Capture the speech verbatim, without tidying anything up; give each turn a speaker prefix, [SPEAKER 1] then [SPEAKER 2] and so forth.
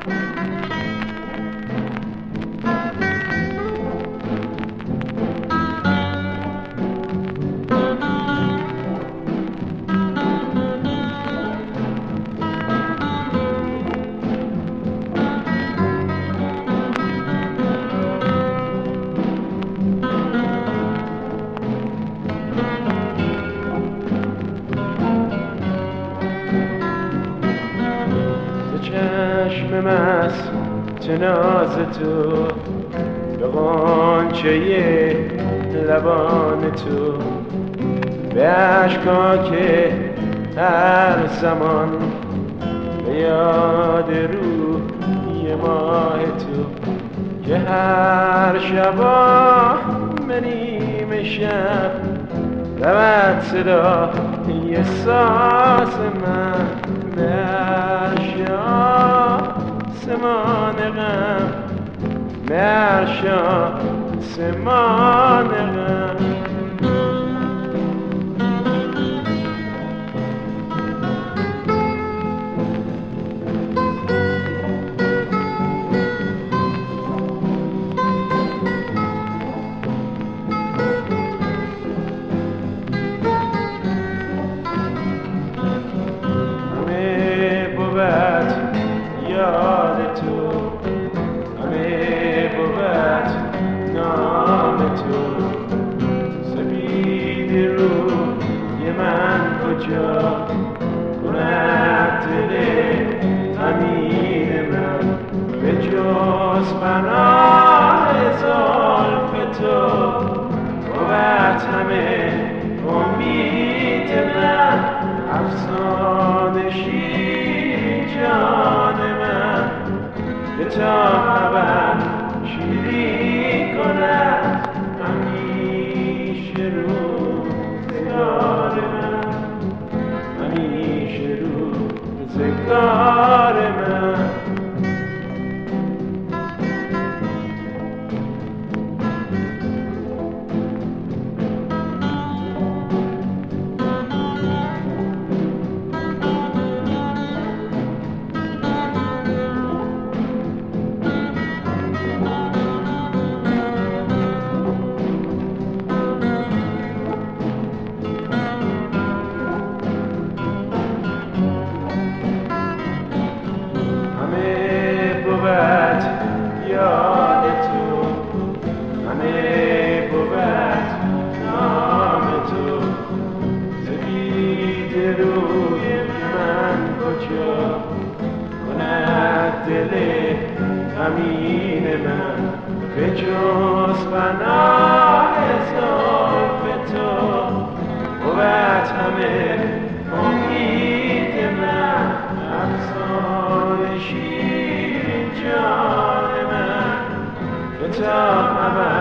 [SPEAKER 1] چشم مست ناز تو به غنچه لبان تو به اشکا که هر زمان به یاد روی ماه تو که هر شبا به نیم شب رود صدا یه ساز من به آسمان غم به آسمان غم یاد تو همه بود نام تو سپید روی من کجا کند دل غمین من به جز پناه زلف تو بود همه امید من افسانه شیر جان من به تا ابد شیرین کند همیشه روزگار من همیشه روزگار من یاد تو همه بود نام تو سپید روی من کجا کند دل غمین من به جز پناه زلف تو بود همه امید من افسانه شیر جان من به تا ابد